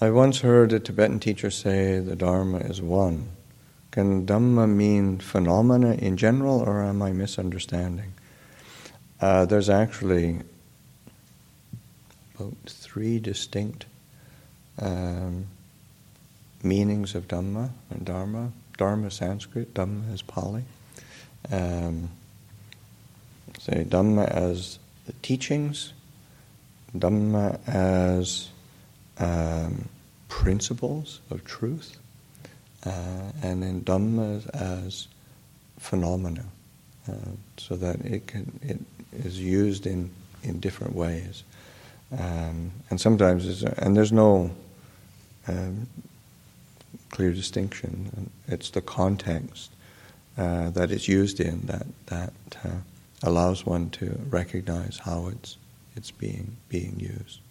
I once heard a Tibetan teacher say the Dharma is one. Can Dhamma mean phenomena in general, or am I misunderstanding? There's actually about 3 distinct meanings of Dhamma and Dharma. Dharma is Sanskrit, Dhamma is Pali. Say Dhamma as the teachings, Dhamma as principles of truth, and then Dhamma as phenomena, so that it is used in different ways, and sometimes there's no clear distinction. It's the context that it's used in that allows one to recognize how it's being used.